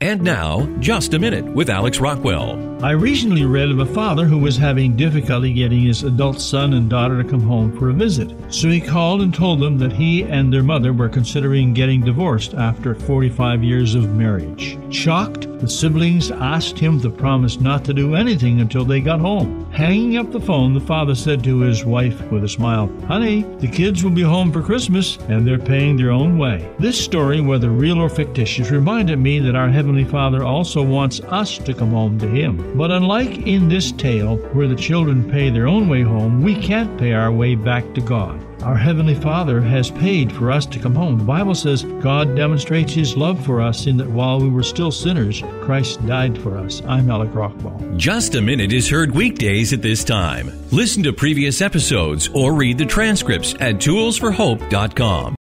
And now, Just a Minute with Alex Rockwell. I recently read of a father who was having difficulty getting his adult son and daughter to come home for a visit. So he called and told them that he and their mother were considering getting divorced after 45 years of marriage. Shocked, the siblings asked him to promise not to do anything until they got home. Hanging up the phone, the father said to his wife with a smile, "Honey, the kids will be home for Christmas and they're paying their own way." This story, whether real or fictitious, reminded me that our Heavenly Father also wants us to come home to Him. But unlike in this tale, where the children pay their own way home, we can't pay our way back to God. Our Heavenly Father has paid for us to come home. The Bible says God demonstrates His love for us in that while we were still sinners, Christ died for us. I'm Alex Rockwell. Just a Minute is heard weekdays at this time. Listen to previous episodes or read the transcripts at toolsforhope.com.